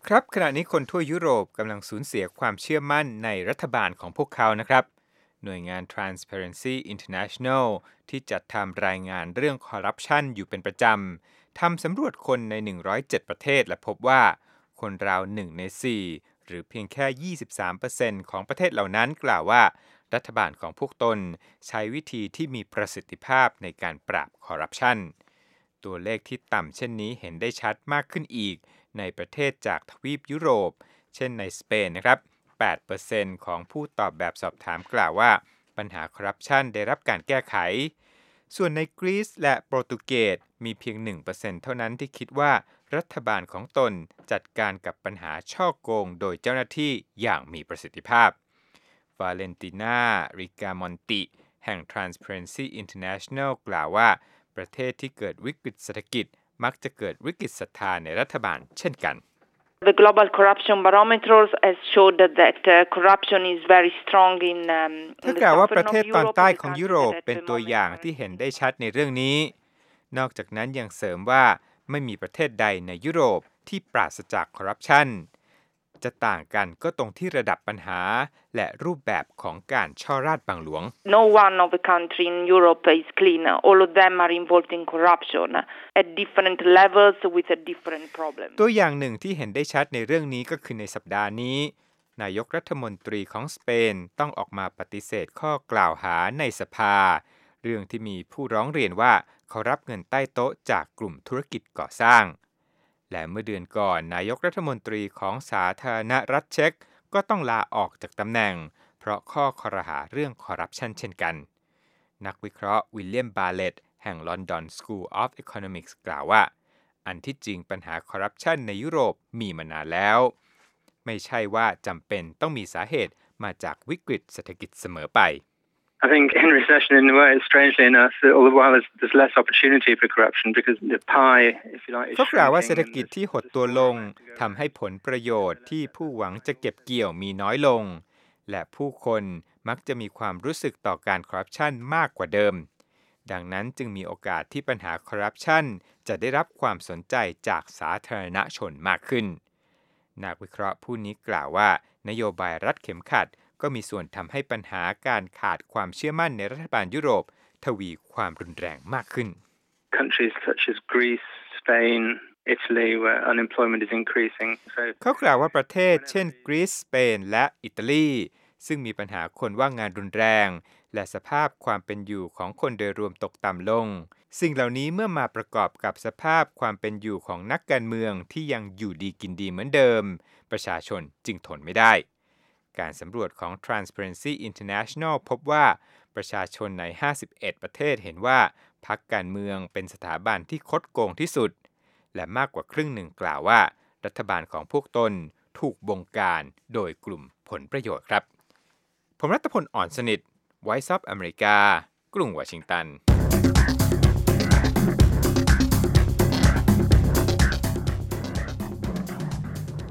ครับขณะนี้คนทั่วยุโรปกำลังสูญเสียความเชื่อมั่นในรัฐบาลของพวกเขานะครับหน่วยงาน Transparency International ที่จัดทำรายงานเรื่องคอร์รัปชันอยู่เป็นประจำทำสำรวจคนใน107ประเทศและพบว่าคนราว1ใน4หรือเพียงแค่ 23% ของประเทศเหล่านั้นกล่าวว่ารัฐบาลของพวกตนใช้วิธีที่มีประสิทธิภาพในการปราบคอร์รัปชันตัวเลขที่ต่ำเช่นนี้เห็นได้ชัดมากขึ้นอีกในประเทศจากทวีปยุโรปเช่นในสเปนนะครับ 8% ของผู้ตอบแบบสอบถามกล่าวว่าปัญหาคอร์รัปชันได้รับการแก้ไขส่วนในกรีซและโปรตุเกสมีเพียง 1% เท่านั้นที่คิดว่ารัฐบาลของตนจัดการกับปัญหาช่อโกงโดยเจ้าหน้าที่อย่างมีประสิทธิภาพวาเลนติน่า ริกามอนติแห่ง Transparency International กล่าวว่าประเทศที่เกิดวิกฤตเศรษฐกิจมักจะเกิดวิกฤตศรัทธาในรัฐบาลเช่นกัน The Global Corruption Barometer has showed that corruption is very strong in เธอกล่าวว่าประเทศตอนใต้ของยุโรปเป็นตัวอย่างที่เห็นได้ชัดในเรื่องนี้นอกจากนั้นยังเสริมว่าไม่มีประเทศใดในยุโรปที่ปราศจากคอร์รัปชันจะต่างกันก็ตรงที่ระดับปัญหาและรูปแบบของการช่อราษฎร์บังหลวง No one of the country in Europe is clean. All of them are involved in corruption at different levels with a different problem. ตัวอย่างหนึ่งที่เห็นได้ชัดในเรื่องนี้ก็คือในสัปดาห์นี้นายกรัฐมนตรีของสเปนต้องออกมาปฏิเสธข้อกล่าวหาในสภาเรื่องที่มีผู้ร้องเรียนว่าเขารับเงินใต้โต๊ะจากกลุ่มธุรกิจก่อสร้างและเมื่อเดือนก่อนนายกรัฐมนตรีของสาธารณรัฐเช็กก็ต้องลาออกจากตำแหน่งเพราะข้อครหาเรื่องคอร์รัปชันเช่นกันนักวิเคราะห์วิลเลียมบาเลตแห่ง London School of Economics กล่าวว่าอันที่จริงปัญหาคอร์รัปชันในยุโรปมีมานานแล้วไม่ใช่ว่าจำเป็นต้องมีสาเหตุมาจากวิกฤตเศรษฐกิจเสมอไป I think in recession, in a way, strangely enough, all the while there's less opportunity for corruption because the pie, if you like, is เขากล่าวว่าเศรษฐกิจที่หดตัวลงทำให้ผลประโยชน์ที่ผู้หวังจะเก็บเกี่ยวมีน้อยลงและผู้คนมักจะมีความรู้สึกต่อการคอร์รัปชันมากกว่าเดิมดังนั้นจึงมีโอกาสที่ปัญหาคอร์รัปชันจะได้รับความสนใจจากสาธารณชนมากขึ้นนักวิเคราะห์ผู้นี้กล่าวว่านโยบายรัดเข็มขัดก็มีส่วนทำให้ปัญหาการขาดความเชื่อมั่นในรัฐบาลยุโรปทวีความรุนแรงมากขึ้น Countries such as Greece, Spain, Italy, where unemployment is increasing. เขากล่าวว่าประเทศเช่นกรีซสเปนและอิตาลีซึ่งมีปัญหาคนว่างงานรุนแรงและสภาพความเป็นอยู่ของคนโดยรวมตกต่ำลงสิ่งเหล่านี้เมื่อมาประกอบกับสภาพความเป็นอยู่ของนักการเมืองที่ยังอยู่ดีกินดีเหมือนเดิมประชาชนจึงทนไม่ได้การสำรวจของ Transparency International พบว่าประชาชนใน51ประเทศเห็นว่าพรรคการเมืองเป็นสถาบันที่คดโกงที่สุดและมากกว่าครึ่งหนึ่งกล่าวว่ารัฐบาลของพวกตนถูกบงการโดยกลุ่มผลประโยชน์ครับผมรัตพล อ่อนสนิท Voice of America กรุงวอชิงตัน